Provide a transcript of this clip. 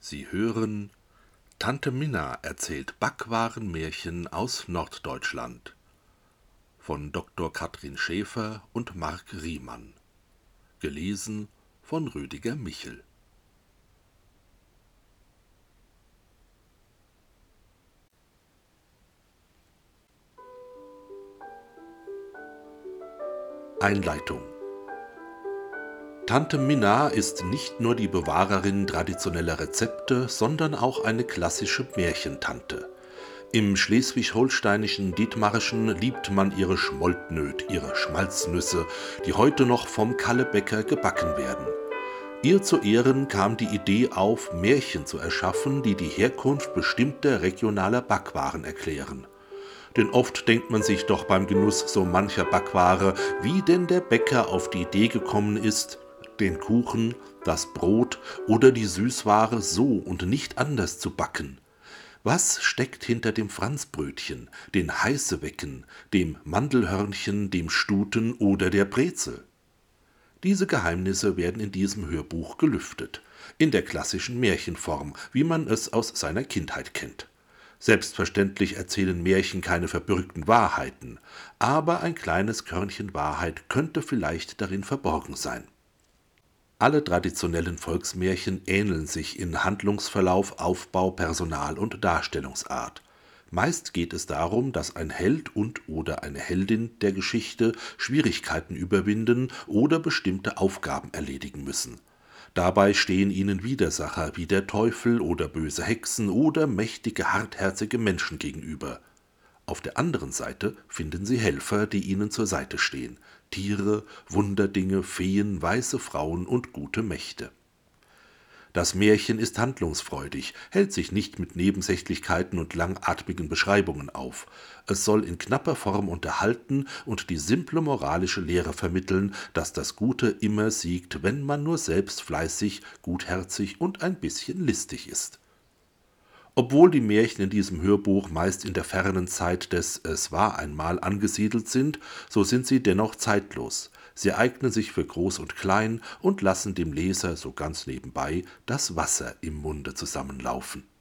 Sie hören Tante Minna erzählt Backwarenmärchen aus Norddeutschland von Dr. Katrin Schäfer und Marc Riemann. Gelesen von Rüdiger Michel. Einleitung. Tante Minna ist nicht nur die Bewahrerin traditioneller Rezepte, sondern auch eine klassische Märchentante. Im schleswig-holsteinischen Dithmarschen liebt man ihre Schmoltnöt, ihre Schmalznüsse, die heute noch vom Kallebäcker gebacken werden. Ihr zu Ehren kam die Idee auf, Märchen zu erschaffen, die die Herkunft bestimmter regionaler Backwaren erklären. Denn oft denkt man sich doch beim Genuss so mancher Backware, wie denn der Bäcker auf die Idee gekommen ist, den Kuchen, das Brot oder die Süßware so und nicht anders zu backen. Was steckt hinter dem Franzbrötchen, den Heißewecken, dem Mandelhörnchen, dem Stuten oder der Brezel? Diese Geheimnisse werden in diesem Hörbuch gelüftet, in der klassischen Märchenform, wie man es aus seiner Kindheit kennt. Selbstverständlich erzählen Märchen keine verbürgten Wahrheiten, aber ein kleines Körnchen Wahrheit könnte vielleicht darin verborgen sein. Alle traditionellen Volksmärchen ähneln sich in Handlungsverlauf, Aufbau, Personal und Darstellungsart. Meist geht es darum, dass ein Held und/oder eine Heldin der Geschichte Schwierigkeiten überwinden oder bestimmte Aufgaben erledigen müssen. Dabei stehen ihnen Widersacher wie der Teufel oder böse Hexen oder mächtige, hartherzige Menschen gegenüber. Auf der anderen Seite finden sie Helfer, die ihnen zur Seite stehen: Tiere, Wunderdinge, Feen, weiße Frauen und gute Mächte. Das Märchen ist handlungsfreudig, hält sich nicht mit Nebensächlichkeiten und langatmigen Beschreibungen auf. Es soll in knapper Form unterhalten und die simple moralische Lehre vermitteln, dass das Gute immer siegt, wenn man nur selbst fleißig, gutherzig und ein bisschen listig ist. Obwohl die Märchen in diesem Hörbuch meist in der fernen Zeit des Es war einmal angesiedelt sind, so sind sie dennoch zeitlos. Sie eignen sich für Groß und Klein und lassen dem Leser so ganz nebenbei das Wasser im Munde zusammenlaufen.